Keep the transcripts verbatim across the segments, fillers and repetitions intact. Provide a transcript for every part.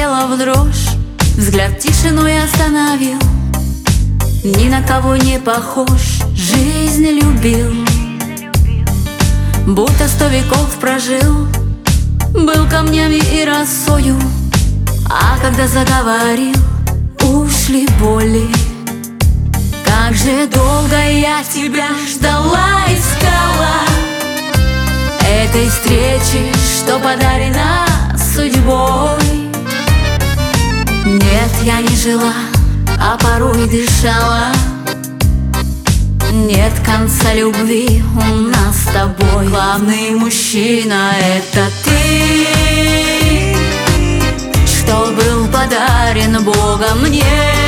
тело в дрожь, взгляд тишиной остановил. Ни на кого не похож, жизнь любил, будто сто веков прожил. Был камнями и росою, а когда заговорил, ушли боли. Как же долго я тебя ждала, искала этой встречи, что подарена судьбой. Нет, я не жила, а порой дышала. Нет конца любви у нас с тобой. Главный мужчина — это ты, что был подарен Богом мне.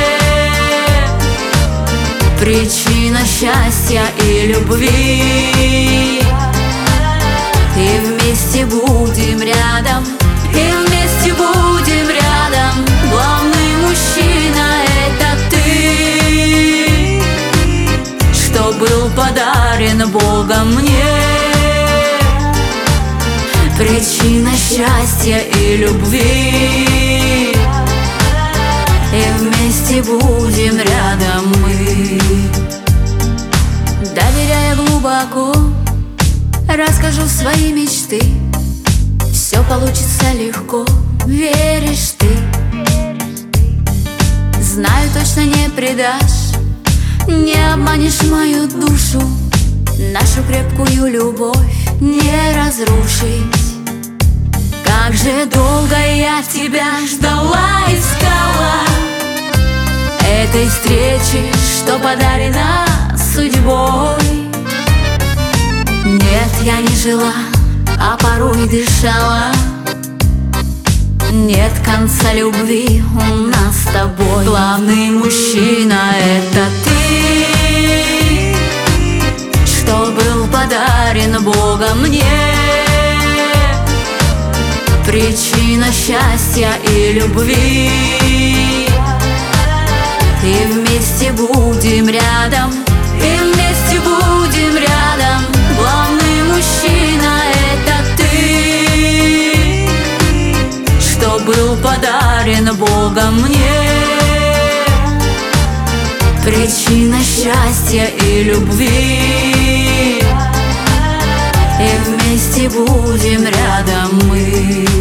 Причина счастья и любви. И вместе будем рядом, и вместе будем рядом. Главный мужчина — это ты, что был подарен Богом мне. Причина счастья и любви. И вместе будем рядом мы. Доверяя глубоко, расскажу свои мечты. Все получится легко, веришь ты. Знаю, точно не предашь, не обманешь мою душу. Нашу крепкую любовь не разрушить. Как же долго я тебя ждала, искала этой встречи, что подарена судьбой. Нет, я не жила, а порой дышала. Нет конца любви у нас с тобой. Главный мужчина — это ты, что был подарен Богом мне. Причина счастья и любви. И вместе будем рядом, и вместе будем рядом. Главный мужчина — это ты, что был подарен Богом мне. Причина счастья и любви. И вместе будем рядом мы.